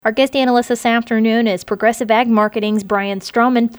Our guest analyst this afternoon is Progressive Ag Marketing's Brian Strawman.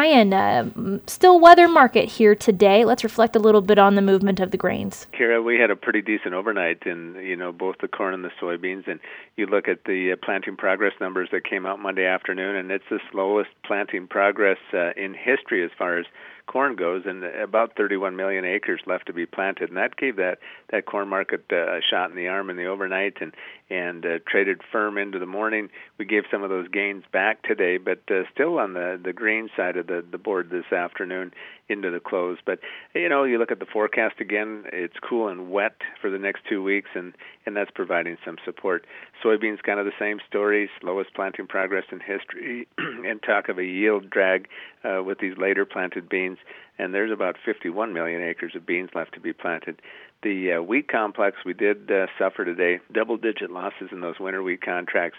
Brian, still weather market here today. Let's reflect a little bit on the movement of the grains. Kara, we had a pretty decent overnight in both the corn and the soybeans, and you look at the planting progress numbers that came out Monday afternoon, and it's the slowest planting progress in history as far as corn goes, and about 31 million acres left to be planted, and that gave that corn market a shot in the arm in the overnight, and traded firm into the morning. We gave some of those gains back today, but still on the green side of the board this afternoon into the close. But you look at the forecast again, it's cool and wet for the next 2 weeks, and that's providing some support. Soybeans, kind of the same story, slowest planting progress in history, and talk of a yield drag with these later planted beans, and there's about 51 million acres of beans left to be planted. The wheat complex, we did suffer today double-digit losses in those winter wheat contracts.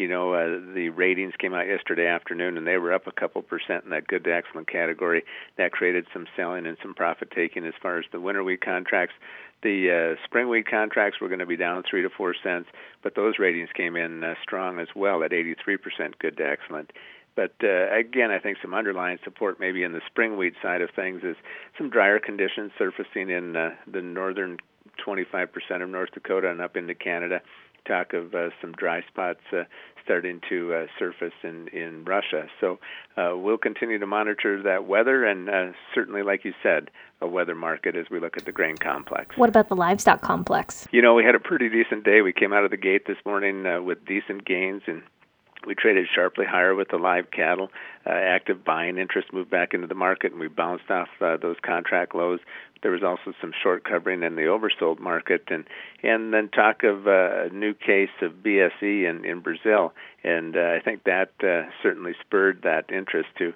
The ratings came out yesterday afternoon, and they were up a couple percent in that good to excellent category. That created some selling and some profit-taking as far as the winter wheat contracts. The spring wheat contracts were going to be down 3 to 4 cents, but those ratings came in strong as well at 83% good to excellent. But again, I think some underlying support maybe in the spring wheat side of things is some drier conditions surfacing in the northern 25% of North Dakota and up into Canada. Talk of some dry spots starting to surface in Russia. So we'll continue to monitor that weather, and certainly, like you said, a weather market as we look at the grain complex. What about the livestock complex? We had a pretty decent day. We came out of the gate this morning with decent gains, and we traded sharply higher with the live cattle. Active buying interest moved back into the market, and we bounced off those contract lows. There was also some short covering in the oversold market, and then talk of a new case of BSE in Brazil, and I think that certainly spurred that interest to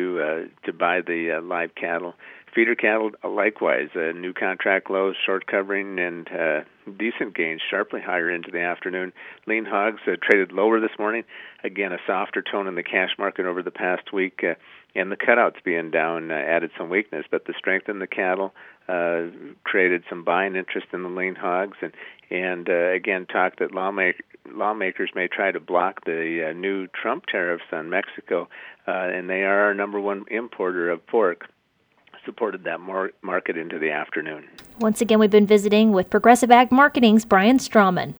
buy the live cattle. Feeder cattle, likewise, new contract lows, short covering, and decent gains, sharply higher into the afternoon. Lean hogs traded lower this morning. Again, a softer tone in the cash market over the past week, and the cutouts being down added some weakness. But the strength in the cattle created some buying interest in the lean hogs, and again, talk that lawmakers may try to block the new Trump tariffs on Mexico, and they are our number one importer of pork. Supported that market into the afternoon. Once again, we've been visiting with Progressive Ag Marketing's Brian Strawman.